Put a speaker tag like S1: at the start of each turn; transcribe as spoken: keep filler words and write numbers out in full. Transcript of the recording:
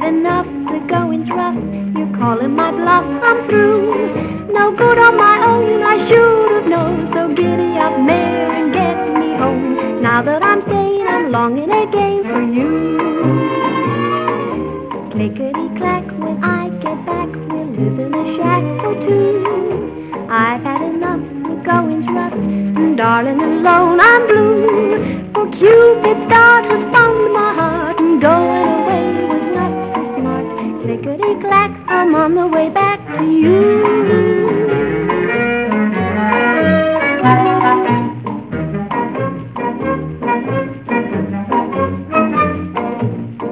S1: enough, the going's rough. You're calling my bluff, I'm through. No good on my own, I should have known. So giddy up, mare, and get me home. Now that I'm staying, I'm longing again for you. Clickety-clack, when I get back, we'll live in a shack for two. I've had enough, the going's rough, and darling, alone I'm blue. For Cupid's dart has found my heart, and going away was not so smart. Clickety-clack, I'm on the way back to you.